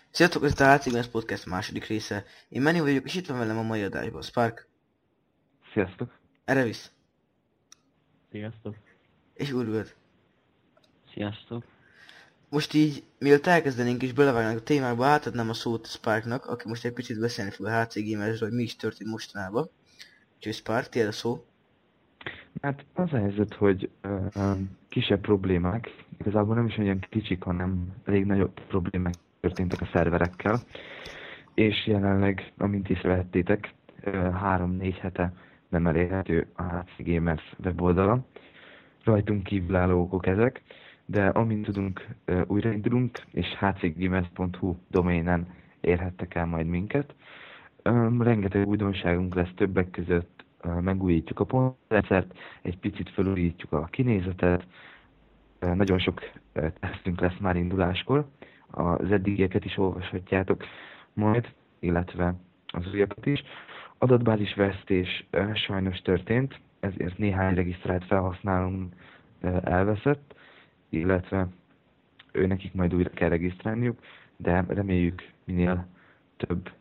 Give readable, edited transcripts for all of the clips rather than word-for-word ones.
Sziasztok, ez itt a HC Games Podcast második része. Én Menni vagyok, és itt van velem a mai adásban Spark, Sziasztok! Erevis Sziasztok! és Urgot. Sziasztok! Most így, mielőtt elkezdenénk és belevágnánk a témákba, átadnám a szót Sparknak, aki most egy picit beszélni fog a HC Gamersről, hogy mi is történt mostanában. Úgyhogy Spark, tiéd a szó. Hát az a helyzet, hogy kisebb problémák, igazából nem is olyan kicsik, hanem elég nagyobb problémák történtek a szerverekkel. És jelenleg, amint észrevehettétek, 3-4 hete nem elérhető a HC Gamers weboldala. Rajtunk kívülálló okok ezek, de amint tudunk, újraindulunk, és hcgamers.hu doménen érhettek el majd minket. Rengeteg újdonságunk lesz, többek között megújítjuk a pontrendszert, egy picit felújítjuk a kinézetet, nagyon sok tesztünk lesz már induláskor, az eddigieket is olvashatjátok majd, illetve az újakat is. Adatbázisvesztés sajnos történt, ezért néhány regisztrált felhasználónk elveszett, illetve nekik majd újra kell regisztrálniuk, de reméljük minél több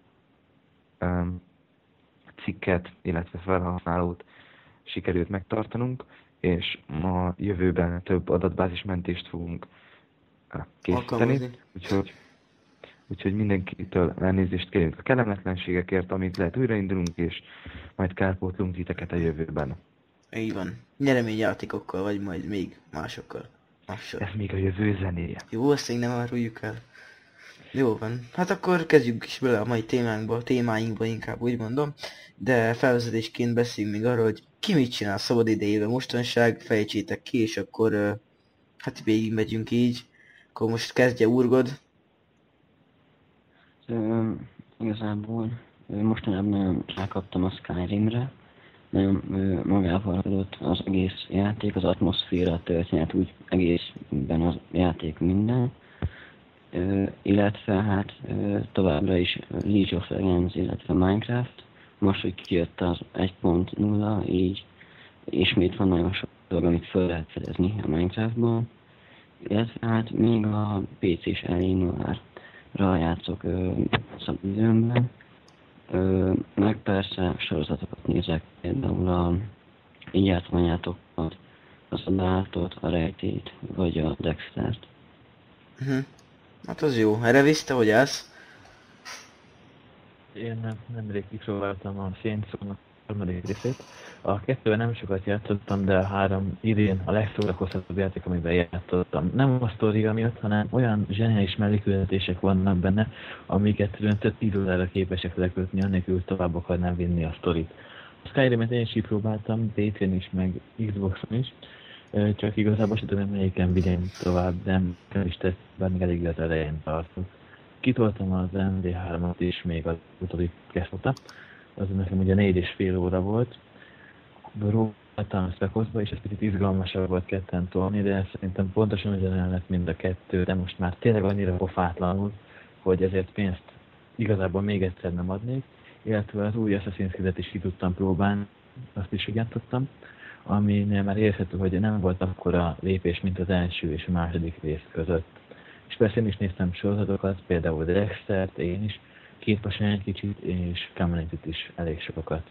cikket, illetve felhasználót sikerült megtartanunk, és a jövőben több adatbázismentést fogunk készíteni, úgyhogy mindenkitől elnézést kérünk a kellemetlenségekért, amit lehet újraindulunk, és majd kárpótlunk titeket a jövőben. Így van. Nyereményjátékokkal, vagy majd még másokkal. Ez még a jövő zenéje. Jó, azt még nem áruljuk el. Jó van, hát akkor kezdjük is bele a mai témáinkba inkább úgy mondom, de felvezetésként beszéljünk még arról, hogy ki mit csinál szabad idejében mostanság, fejtsétek ki, és akkor hát végig megyünk így. Akkor most kezdje Urgod. Igazából mostanában nagyon rákaptam a Skyrimre, nagyon magával ragadott az egész játék, az atmoszféra, a történet, úgy egészben az játék minden. Illetve hát továbbra is League of Legends, illetve Minecraft. Most, hogy kijött az 1.0, így ismét van nagyon sok dolog, amit fel lehet fedezni a Minecraftból. Illetve hát még a PC-s Alienware-ra játszok szabadidőmben. Meg persze sorozatokat nézek, például így játszományátokat, az a Dartot, a Rejtét, vagy a Dextert. Hát az jó. Erevis, te hogy állsz? Én nemrég kipróbáltam a Saints Row harmadik részét. A kettőben nem sokat játszottam, de a 3 idén a legszórakoztatóbb játék, amiben játszottam. Nem a sztoria miatt, hanem olyan zseniális melléküldetések vannak benne, amiket több 10 órára képesek lekötni, annélkül tovább akarnám vinni a sztorit. A Skyrim-et én is kipróbáltam, PC-n is, meg Xbox-on is. Csak igazából sem tudom, melyiken vigyem tovább, de nem is tesz, bár még elég az elején tartok. Kitoltam az MD3-at is még az utóbbi kezdete. Az nekem ugye 4,5 óra volt. Próbáltam a Spec-Ops-ba, és ez picit izgalmasabb volt ketten tolni, de szerintem pontosan ugyanolyan lett mind a kettő, de most már tényleg annyira pofátlanul, hogy ezért pénzt igazából még egyszer nem adnék. Illetve az új Assassin's Creed-et is ki tudtam próbálni, azt is játszottam, aminél már érezhető, hogy nem volt akkora lépés, mint az első és a második rész között. És persze én is néztem sorozatokat, például Dextert, én is, Két Pasán egy kicsit, és Community-t is elég sokat.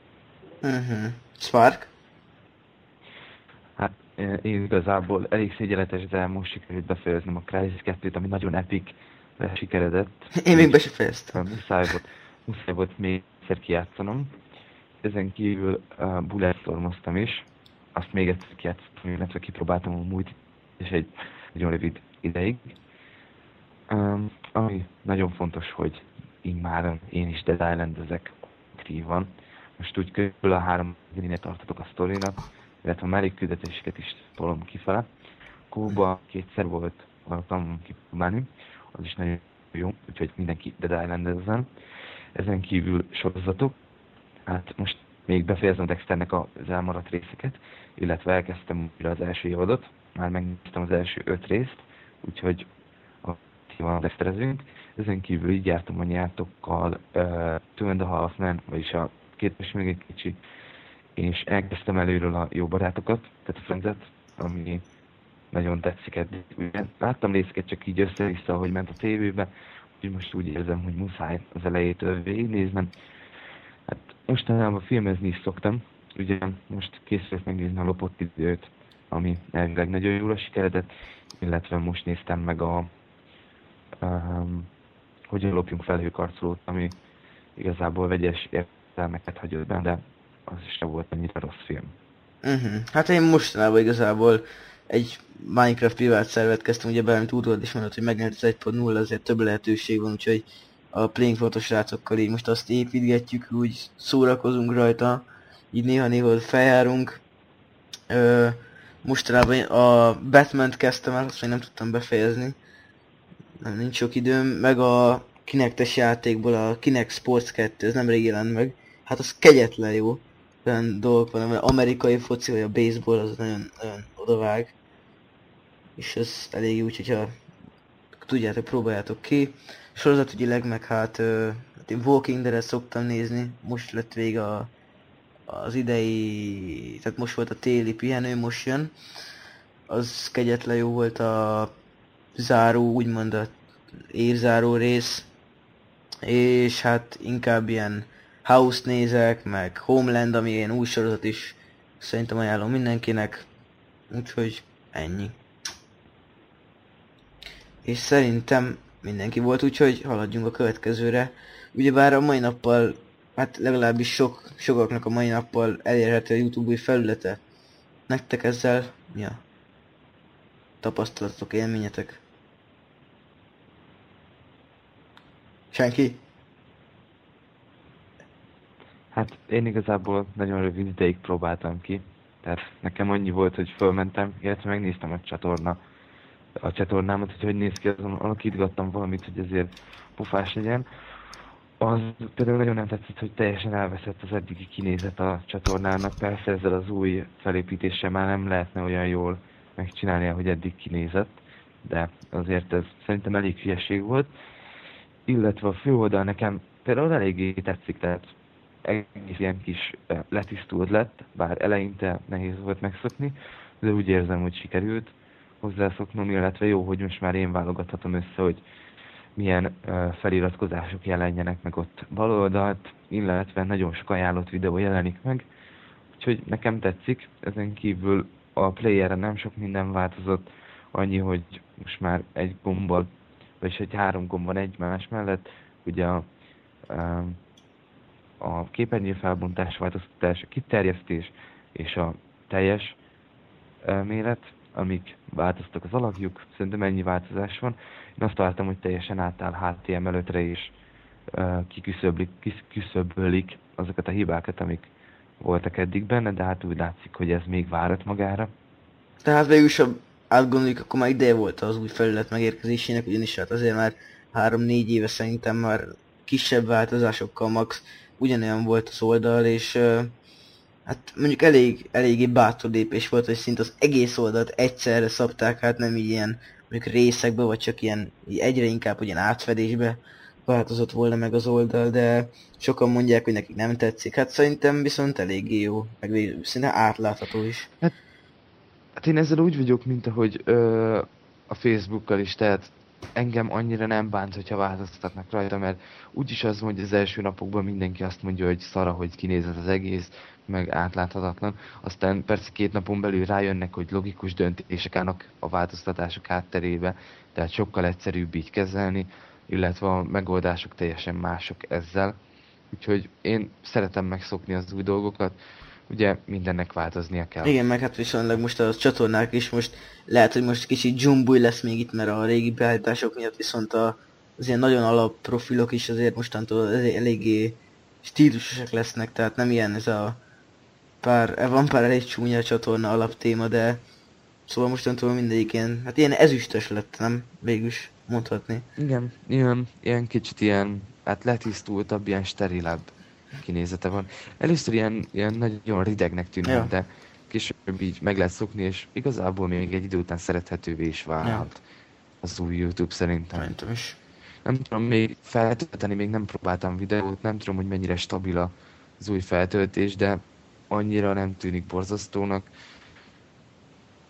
Spark? Hát én igazából elég szégyenletes, de most sikerült befejeznem a Crysis 2-t, ami nagyon epic sikeredett. Én még be se fejeztem. Muszáj volt még egyszer kijátszanom. Ezen kívül Bulletstormoztam is, azt még egyszer kijátszottam, illetve kipróbáltam a múlt, és egy nagyon rövid ideig. Ami nagyon fontos, hogy immáron én is Dead Island-ezek aktívan. Most úgy körül a 3 idénél tartatok a sztorinak, illetve a mellékküldetéseket is tolom kifele. Kóba 2-szer volt alkalmam kipróbálni, az is nagyon jó, úgyhogy mindenki Dead Island-ezzen. Ezen kívül sorozatok. Hát most még befejezem Dexternek az elmaradt részeket, illetve elkezdtem újra az első évadot, már megnéztem az első 5 részt, úgyhogy aktívan Dexterezünk. Ezen kívül így jártam a nyártokkal Two and a Half Men, vagyis a Két és még egy kicsi, és elkezdtem előről a Jó barátokat, tehát a Friends-et, ami nagyon tetszik eddig. Láttam részeket csak így össze-vissza, ahogy ment a tévében, Úgyhogy most úgy érzem, hogy muszáj az elejétől végignéznem. Hát mostanában filmezni is szoktam. Ugye most készülök megnézni a Lopott időt, ami elvileg nagyon jól sikeredett, illetve most néztem meg Hogyan lopjunk felhőkarcolót, ami igazából vegyes értelmeket hagyott benne, de az is nem volt annyira rossz film. Hát én mostanában igazából egy Minecraft privát szervet kezdtem, ugye bármit útról is mondott, hogy megnyert az 1.0, azért több lehetőség van, úgyhogy a Playing Fortot srácokkal így most azt építgetjük, úgy szórakozunk rajta, így néha-néha feljárunk. Mostanában a Batman-t kezdtem el, azt még nem tudtam befejezni. Nincs sok időm, meg a Kinectes játékból a Kinect Sports 2, ez nemrég jelent meg. Hát az kegyetlen jó. Olyan dolgok van, mert amerikai foci vagy a baseball az nagyon, nagyon odavág. És ez elég jó, hogyha tudjátok, próbáljátok ki. Sorozatügyileg meg hát én Walking Dead-et szoktam nézni, most lett vége az idei, tehát most volt a téli pihenő, most jön. Az kegyetlen jó volt a záró, úgymond a évzáró rész. És hát inkább ilyen House nézek, meg Homeland, ami ilyen új sorozat is. Szerintem ajánlom mindenkinek. Úgyhogy ennyi. És szerintem mindenki volt, úgyhogy haladjunk a következőre. Ugyebár a mai nappal, hát legalábbis sokaknak a mai nappal elérhető a YouTube új felülete. Nektek ezzel mi a tapasztalatok, élményetek? Senki? Hát én igazából nagyon rövid ideig próbáltam ki. Tehát nekem annyi volt, hogy fölmentem, illetve megnéztem a csatornámat, hogy néz ki, azon alakítgattam valamit, hogy ezért pofás legyen. Az például nagyon nem tetszett, hogy teljesen elveszett az eddigi kinézet a csatornának. Persze ezzel az új felépítéssel már nem lehetne olyan jól megcsinálni, ahogy eddig kinézett, de azért ez szerintem elég hülyeség volt. Illetve a főoldal nekem például eléggé tetszik, tehát egész ilyen kis letisztult lett, bár eleinte nehéz volt megszokni, de úgy érzem, hogy sikerült hozzászoknom, illetve jó, hogy most már én válogathatom össze, hogy milyen feliratkozások jelenjenek meg ott bal oldalt, illetve nagyon sok ajánlott videó jelenik meg, úgyhogy nekem tetszik. Ezen kívül a playerre nem sok minden változott, annyi, hogy most már egy gombbal, vagyis egy 3 gomb van egymás mellett, ugye a képernyő felbontás, változtatás, a kiterjesztés és a teljes méret, amik változtak az alakjuk, szerintem ennyi változás van. Én azt találtam, hogy teljesen átáll HTML5-re és kiküszöbölik azokat a hibákat, amik voltak eddig benne, de hát úgy látszik, hogy ez még várat magára. Tehát végül is, ha átgondoljuk, akkor már ideje volt az új felület megérkezésének, ugyanis hát azért már 3-4 éve szerintem már kisebb változásokkal max ugyanolyan volt az oldal, és hát mondjuk eléggé bátor lépés volt, hogy szinte az egész oldalt egyszerre szabták, hát nem így ilyen mondjuk részekbe, vagy csak ilyen egyre inkább ilyen átfedésbe változott volna meg az oldal, de sokan mondják, hogy nekik nem tetszik. Hát szerintem viszont eléggé jó, meg szinte átlátható is. Hát én ezzel úgy vagyok, mint ahogy a Facebookkal is, tehát engem annyira nem bánt, hogyha változtatnak rajta, mert úgyis az van, hogy az első napokban mindenki azt mondja, hogy szara, hogy kinézett az egész, meg átláthatatlan. Aztán persze 2 napon belül rájönnek, hogy logikus döntések állnak a változtatások hátterébe, tehát sokkal egyszerűbb így kezelni, illetve a megoldások teljesen mások ezzel. Úgyhogy én szeretem megszokni az új dolgokat, ugye mindennek változnia kell. Igen, meg hát viszonylag most a csatornák is most lehet, hogy most kicsit dzsumbúj lesz még itt, mert a régi beállítások miatt viszont az ilyen nagyon alap profilok is azért mostantól eléggé stílusosak lesznek, tehát nem ilyen ez van pár elég csúnya csatorna alaptéma, de szóval mostantól mindegyik ilyen, hát ilyen ezüstös lett, nem? Végülis mondhatni. Igen, ilyen kicsit ilyen, hát letisztultabb, ilyen sterilebb kinézete van. Először ilyen nagyon ridegnek tűnik, ja. De később így meg lehet szokni, és igazából még egy idő után szerethetővé is válhat az új YouTube szerintem. Szerintem is. Nem tudom még feltölteni, még nem próbáltam videót, nem tudom, hogy mennyire stabil az új feltöltés, de annyira nem tűnik borzasztónak.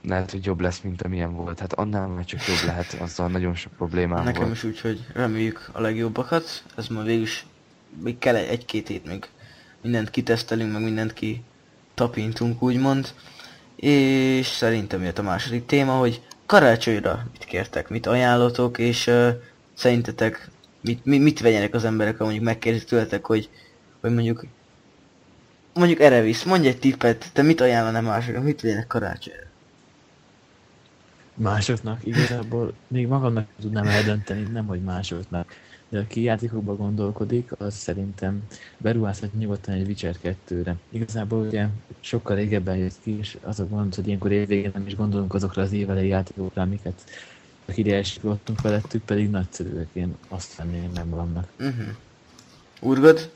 lehet, hogy jobb lesz, mint amilyen volt. Hát annál már csak jobb lehet, azzal nagyon sok problémám Nekem volt. is úgy, hogy reméljük a legjobbakat. Ez ma végül is még kell egy-két hét még mindent kitesztelünk, meg mindent kitapintunk, úgymond. És szerintem jött a második téma, hogy karácsonyra mit kértek, mit ajánlotok, és szerintetek mit vegyenek az emberek, ha mondjuk megkérdezik tőletek, hogy mondjuk erre visz, mondj egy tippet, te mit ajánlanál másoknak, mit vegyenek karácsonyra? Másoknak igazából még magamnak tudnám eldönteni, nem hogy másoknak. De aki játékokban gondolkodik, az szerintem beruházhat nyugodtan egy Witcher 2-re. Igazából ugye sokkal régebben jött ki, és az a gond, hogy ilyenkor évvégén nem is gondolunk azokra az évelei játékokra, amiket ide elsiklottunk felettük, pedig nagyszerűek, én azt venném meg magamnak. Urgod?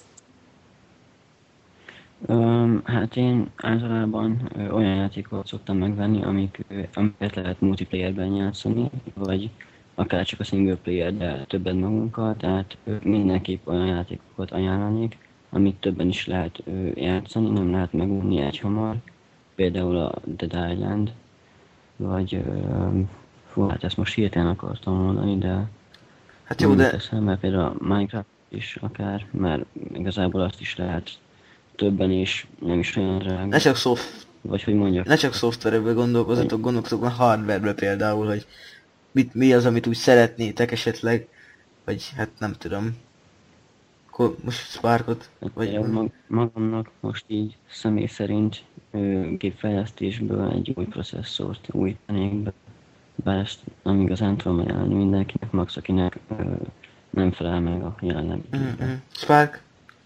Hát én általában olyan játékokat szoktam megvenni, amiket lehet multiplayerben játszani, vagy akár csak a single player, de többet magunkkal, tehát mindenképp olyan játékokat ajánlanék, amit többen is lehet játszani, nem lehet megunni egyhamar. Például a Dead Island, vagy hát ezt most hirtelen akartam mondani, de Hát jó, de... teszem, mert például a Minecraft is akár, mert igazából azt is lehet többen is, nem is olyan drága. Vagy hogy mondjak. Ne csak szoftverekbe gondolkozzatok már hardwarebe például, hogy mi az, amit úgy szeretnétek esetleg, vagy hát nem tudom. Akkor most Sparkot, vagy... Magamnak most így személy szerint gépfejlesztésből egy új processzort újítanék be. Bár ezt nem igazán tudom ajánlani mindenkinek, max akinek nem felel meg a jelenlegi gépben. Spark?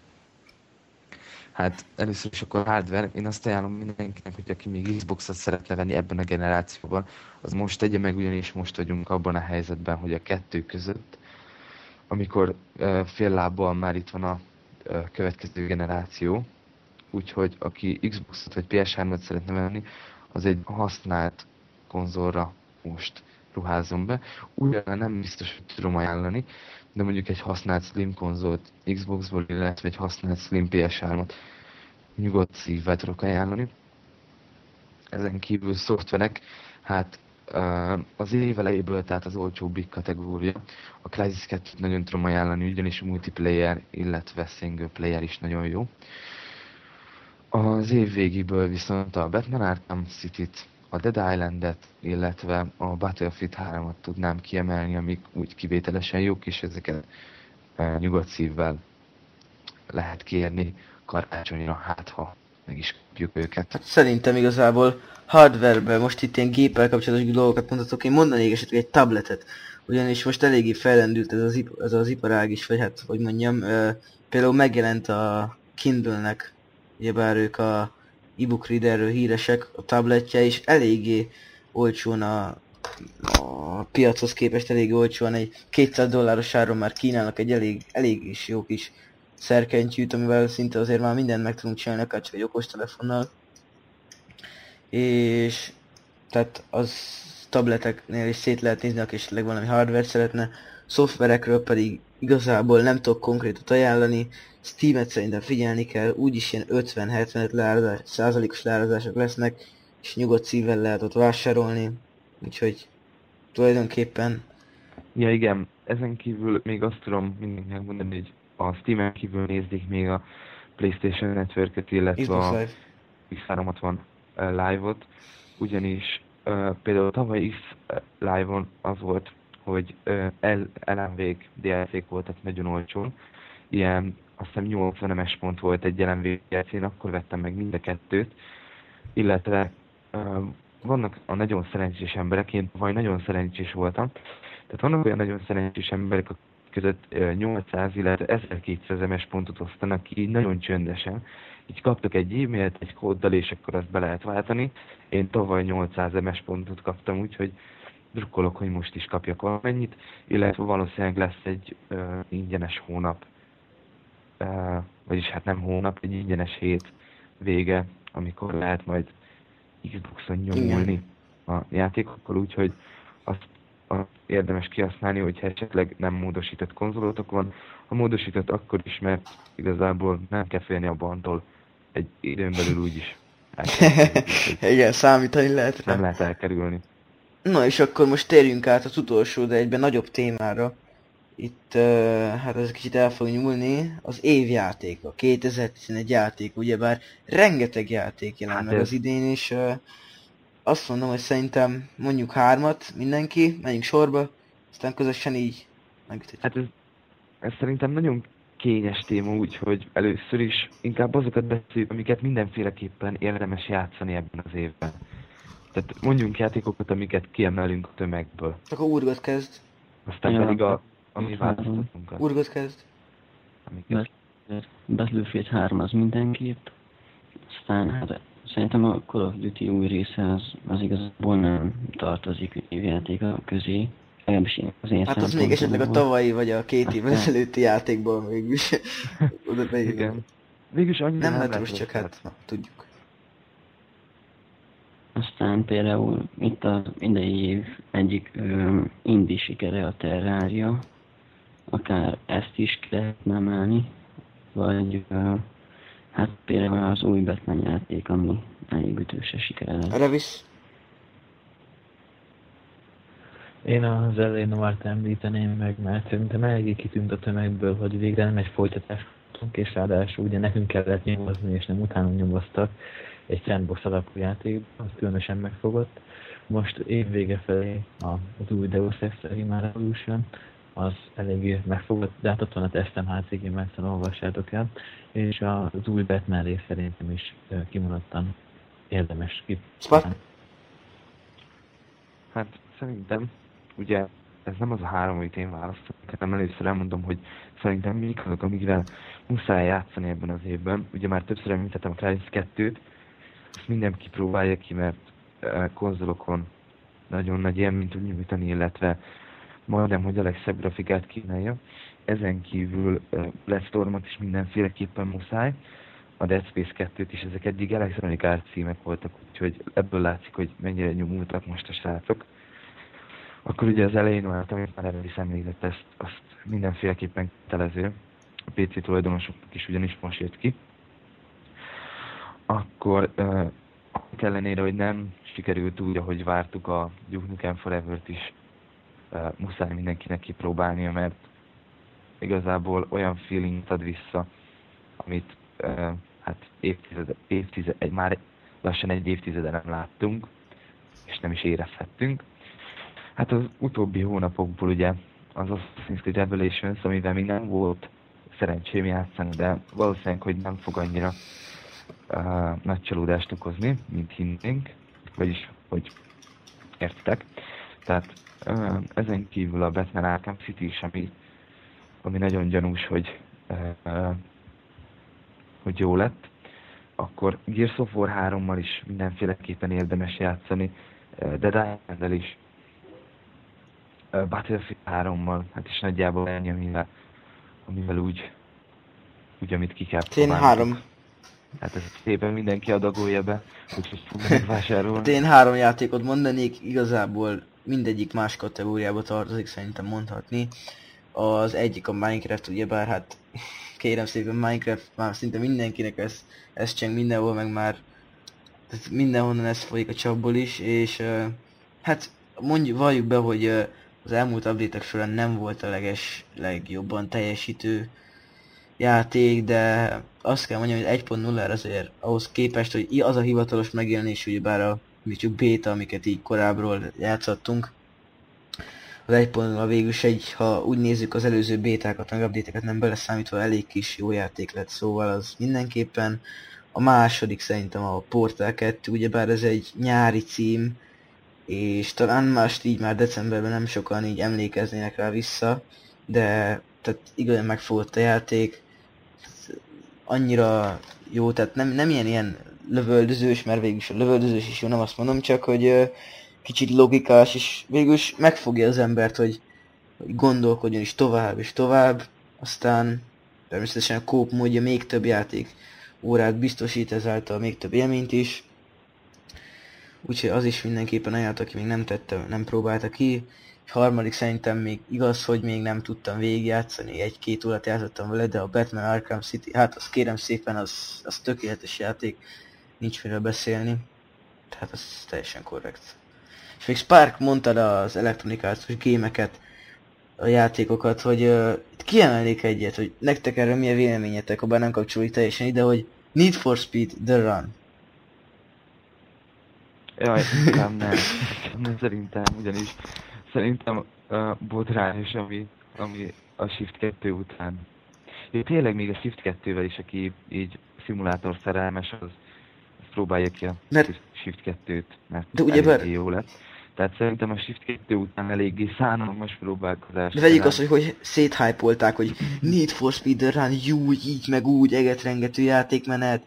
Hát először is akkor hardware, én azt ajánlom mindenkinek, hogy aki még Xboxot szeretne venni ebben a generációban, az most tegye meg, ugyanis most vagyunk abban a helyzetben, hogy a kettő között, amikor fél lábbal már itt van a következő generáció, úgyhogy aki Xboxot vagy PS3-ot szeretne venni, az egy használt konzolra most ruházzon be. Ugyan nem biztos, hogy tudom ajánlani, de mondjuk egy használt Slim konzolt Xboxból, illetve egy használt Slim PS3-ot nyugodt szívvel tudok ajánlani. Ezen kívül szoftverek, hát az év elejéből, tehát az olcsóbbik kategória. A Crysis 2-t nagyon tudom ajánlani, ugyanis multiplayer, illetve single player is nagyon jó. Az év végéből viszont a Batman Arkham City-t, a Dead Island-et, illetve a Battlefield 3-at tudnám kiemelni, amik úgy kivételesen jók, és ezeket nyugodt szívvel lehet kérni karácsonyra, hát ha meg is kapjuk őket. Hát szerintem igazából hardwareben most itt ilyen géppel kapcsolatos dolgokat mondhatok, én mondanék esetleg egy tabletet. Ugyanis most eléggé fellendült ez az iparág is, vagy hát, hogy mondjam, például megjelent a Kindle-nek, ugyebár ők a e-book readerről híresek, a tabletje is eléggé olcsón a piachoz képest eléggé olcsón, egy $200 áron már kínálnak egy elég is jó kis szerkentyűt, amivel szinte azért már mindent meg tudunk csinálni, akár csak egy okostelefonnal. És tehát az tableteknél is szét lehet nézni, aki esetleg valami hardware szeretne, szoftverekről pedig igazából nem tudok konkrétat ajánlani. Steamet szerintem figyelni kell, úgyis ilyen 50-75 százalékos leárazások lesznek, és nyugodt szívvel lehet ott vásárolni, úgyhogy tulajdonképpen... Ja igen, ezen kívül még azt tudom mindenkinek mondani, hogy a Steamen kívül nézzék még a PlayStation Network-et, illetve a X360 Live-ot, ugyanis például tavaly X Live-on az volt, hogy LMV DLC-k voltak nagyon olcsón, ilyen azt hiszem 80 MS pont volt egy LMV DLC-n, akkor vettem meg mind a kettőt, illetve vannak a nagyon szerencsés emberek, én vagy nagyon szerencsés voltam, tehát vannak olyan nagyon szerencsés emberek, között 800, illetve 1200 MS pontot osztanak ki, így nagyon csöndesen. Így kaptak egy e-mailt, egy kóddal, és akkor azt be lehet váltani. Én tavaly 800 MS pontot kaptam, úgyhogy drukkolok, hogy most is kapjak valamennyit, illetve valószínűleg lesz egy ingyenes hónap, vagyis hát nem hónap, egy ingyenes hét vége, amikor lehet majd Xboxon nyomulni a játékokkal, úgyhogy azt érdemes kihasználni, hogyha esetleg nem módosított konzolotok van. Ha módosított, akkor is, mert igazából nem kell félni a bandtól, egy időn belül úgyis Igen, számítani lehet rá. Nem lehet elkerülni. Na és akkor most térjünk át az utolsó, de egyben nagyobb témára. Itt, hát ez kicsit el fog nyúlni. Az évjáték, a 2011 játék, ugyebár rengeteg játék jelent Hát meg az idén, és azt mondom, hogy szerintem mondjuk 3-at mindenki, menjünk sorba, aztán közösen így megütetjük. Hát ez szerintem nagyon kényes téma, úgyhogy először is inkább azokat beszéljük, amiket mindenféleképpen érdemes játszani ebben az évben. Tehát mondjunk játékokat, amiket kiemelünk a tömegből. Akkor Urgot kezd. Aztán Ja, pedig a mi hát, változtatunkat. Urgot kezd. Amiket... Battlefield 3 az mindenképp. Aztán hát szerintem a Call of Duty új része az igazából nem tartozik évjátéka közé. Legalábbis az én Hát az még esetleg a szempontomból. tavalyi vagy a 2 évvel ezelőtti játékból mégis. Oda beírni. Igen. Végülis annyira Nem lett metros, csak rossz. hát na, tudjuk. Aztán például itt az idei év egyik indie sikere a Terraria. Akár ezt is ki lehetne emelni. Vagy hát például az új Batman játék, ami elég ütőse sikere lett. Revis. Én az elején Noir-t említeném meg, mert szerintem eléggé kitűnt a tömegből, hogy végre nem egy folytatást kaptunk, és ráadásul ugye nekünk kellett nyomozni, és nem utána nyomoztak egy sandbox alapú játékban, az különösen megfogott. Most évvége felé az új Deus Ex Human Revolution, az eléggé megfogott, de hát ott van a testem HCG, mert olvassátok el, és az új Batman rész szerintem is kimondottan érdemes Spot. Hát szerintem, ugye ez nem az a 3, amit én választok, hanem először elmondom, hogy szerintem mik azok, amikvel muszáj játszani ebben az évben. Ugye már többször említettem a Crysis 2-t, ezt mindenki próbálja ki, mert konzolokon nagyon nagy élményt tud nyújtani, illetve majdnem, hogy a legszebb grafikát kínálja. Ezen kívül Let's Stormot is mindenféleképpen muszáj, a Dead Space 2-t is, ezek eddig Electronic Arts címek voltak, úgyhogy ebből látszik, hogy mennyire nyomultak most a srácok. Akkor ugye az elején volt, amit már erről is említett, azt mindenféleképpen kötelező. A PC tulajdonosoknak is ugyanis most jött ki. Akkor ellenére, hogy nem sikerült úgy, ahogy vártuk, a Duke Nukem Forever-t is muszáj mindenkinek kipróbálnia, mert igazából olyan feelinget ad vissza, amit hát már lassan egy évtizede nem láttunk, és nem is érezhettünk. Hát az utóbbi hónapokból ugye az Assassin's Creed Revelations, amivel még nem volt szerencsém játszani, de valószínűleg, hogy nem fog annyira nagy csalódást okozni, mint hinnénk, vagyis, hogy értitek. Tehát ezen kívül a Batman Arkham City is, ami nagyon gyanús, hogy jó lett. Akkor Gears of War 3-mal is mindenféleképpen érdemes játszani, Dead Island-del is, Battlefield 3-mal, hát is nagyjából ennyi, amivel úgy amit ki kell Én próbálni. 3. Hát ez szépen mindenki adagolja be, úgyhogy fogom megvásárolni. Én 3 játékot mondanék, igazából mindegyik más kategóriába tartozik, szerintem mondhatni. Az egyik a Minecraft, ugyebár hát kérem szépen Minecraft már szinte mindenkinek ez cseng mindenhol, meg már mindenhonnan ez folyik a csapból is, és hát mondjuk, valljuk be, hogy az elmúlt update-ek során nem volt a legjobban teljesítő játék, de azt kell mondjam, hogy 1.0-ra azért ahhoz képest, hogy az a hivatalos megjelenés, ugyebár mi csak beta, amiket így korábbról játszottunk, az 1.0 végülis ha úgy nézzük az előző bétákat, meg update-eket nem beleszámítva, elég kis jó játék lett, szóval az mindenképpen. A második szerintem a Portal 2, ugyebár ez egy nyári cím, és talán mást így már decemberben nem sokan így emlékeznének rá vissza, de tehát igazán megfogott a játék, annyira jó, tehát nem ilyen lövöldözős, mert végülis a lövöldözős is jó, nem azt mondom, csak hogy kicsit logikás, és végülis megfogja az embert, hogy gondolkodjon is tovább és tovább, aztán természetesen a coop módja még több játék órát biztosít, ezáltal még több élményt is. Úgyhogy az is mindenképpen ajánlott, aki még nem próbálta ki. És harmadik szerintem még igaz, hogy még nem tudtam végigjátszani, 1-2 órát játszottam vele, de a Batman Arkham City, hát azt kérem szépen, az tökéletes játék. nincs miről beszélni. Tehát ez teljesen korrekt. És még Spark mondtad az elektronikációs gémeket, a játékokat, hogy itt kiemelnék egyet, hogy nektek erről milyen véleményetek, ha bár nem kapcsolódik teljesen ide, hogy Need for Speed The Run. Jaj, inkább nem. Szerintem, ugyanis szerintem botrányos, ami a Shift 2 után. Jó, tényleg még a Shift 2-vel is, aki így szimulátor szerelmes, az próbálja ki a Shift 2-t, mert eléggé jó lett. Tehát szerintem a Shift 2 után eléggé szánalmas próbálkozás. De vegyük azt, hogy széthypolták, hogy Need for Speed The Run, jó, így meg úgy, egetrengető játékmenet.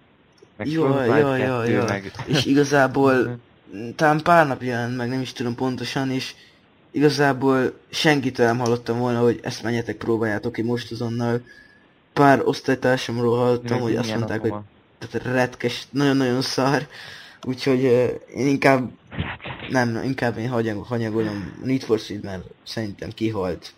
Jaj. Meg... És igazából talán pár nap jelent meg, nem is tudom pontosan, és igazából senkitől nem hallottam volna, hogy ezt menjetek, próbáljátok ki most azonnal. Pár osztálytársamról hallottam, hogy azt mondták, hogy tehát retkes, nagyon-nagyon szar. Úgyhogy én inkább én hanyagolom Need for Speed, mert szerintem kihalt.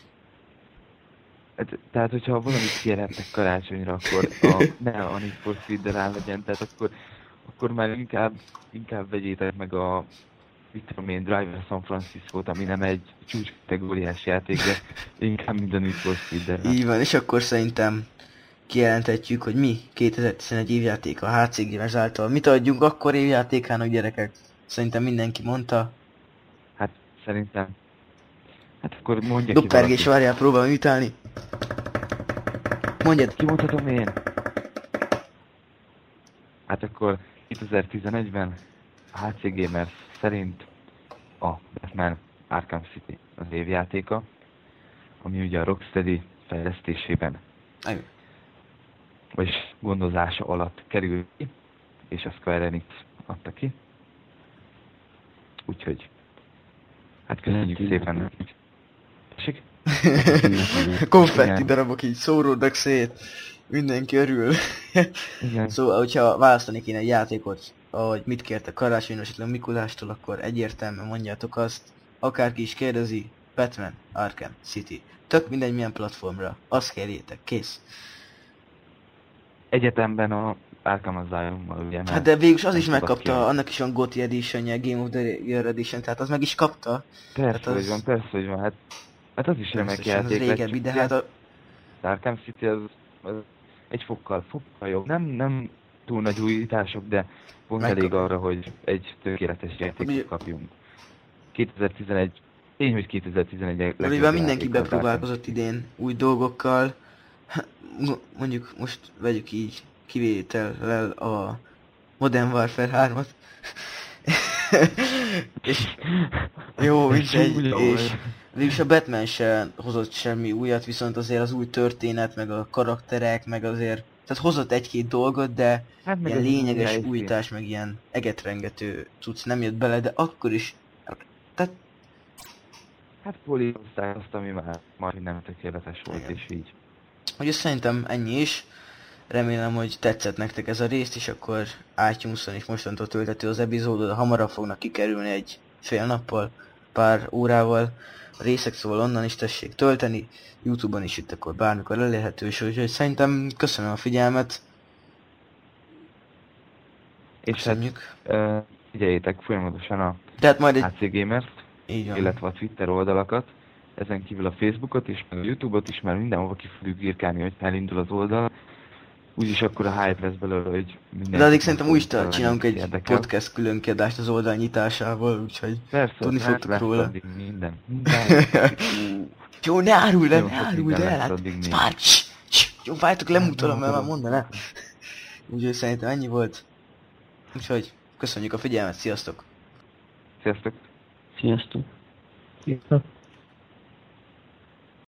Tehát, hogyha valamit kérhetnek karácsonyra, akkor ne a Need for Speed-del áll legyen, tehát akkor már inkább vegyétek meg a Driver San Francisco-t, ami nem egy csúcskategóriás játék, de inkább mind a Need for Speed-del. Így van, és akkor szerintem kijelenthetjük, hogy mi 2011 évjáték a HC Gamers által. Mit adjunk akkor évjátékának, gyerekek? Szerintem mindenki mondta. Hát szerintem. Hát akkor mondja ki Doppergés, várjál, próbálom ütelni. Mondjad. Kimondhatom én. Hát akkor 2011-ben a HC Gamers szerint a Batman Arkham City az évjátéka, ami ugye a Rocksteady fejlesztésében vagyis gondozása alatt kerül ki, és a Square Enix adta ki. Úgyhogy, hát köszönjük szépen nekik. Tessék? Konfetti darabok így szóródnak szét, mindenki örül. Igen. Szóval, hogyha választani kéne egy játékot, ahogy mit kértek karácsonyra, esetleg Mikulástól, akkor egyértelműen mondjátok azt, akárki is kérdezi, Batman Arkham City. Tök mindegy milyen platformra, azt kérjétek, kész. Egyetemben a Arkham Asylum-mal ugye. Hát de végülis az is megkapta, annak is van GOTY Edition-je, Game of the Year Edition, tehát az meg is kapta. Persze, hogy van, hát az is remek játék. Az régebbi, de hát a... Arkham City az egy fokkal jobb. Nem túl nagy újítások, de pont elég arra, hogy egy tökéletes játékot kapjunk. 2011, tény, hogy 2011 mivel mindenki bepróbálkozott idén új dolgokkal, mondjuk most vegyük így kivétellel a Modern Warfare 3-at. és jó, és végülis a Batman se hozott semmi újat, viszont azért az új történet, meg a karakterek, meg azért, tehát hozott egy-két dolgot, de hát ilyen lényeges újítás, meg ilyen egetrengető cucc nem jött bele, de akkor is, tehát... Hát polírozták azt, ami már nem tökéletes volt, igen. És így. Úgyhogy szerintem ennyi is. Remélem, hogy tetszett nektek ez a részt, és akkor iTunes-on is mostantól tölthető az epizódot, hamarabb fognak kikerülni egy fél nappal, pár órával a részek, szóval onnan is tessék tölteni, YouTube-on is itt akkor bármikor elérhető, és úgyhogy szerintem köszönöm a figyelmet. És köszönjük. Figyeljétek folyamatosan a HC Gamers-t, illetve a Twitter oldalakat, ezen kívül a Facebookot is, meg a YouTube-ot is, mert mindenhova ki fogjuk írkálni, hogy elindul az oldal. Úgyis akkor a hype lesz belőle, hogy minden... De addig szerintem úgy csinálunk egy podcast különkiadást az oldal nyitásával, úgyhogy persze, tudni fogtuk róla. Minden. Jó, ne árulj le, hát... Jó, várjátok, lemutolom, mert már mondaná. Úgyhogy szerintem ennyi volt. Úgyhogy köszönjük a figyelmet, sziasztok! Sziasztok! Sziasztok! Sziasztok!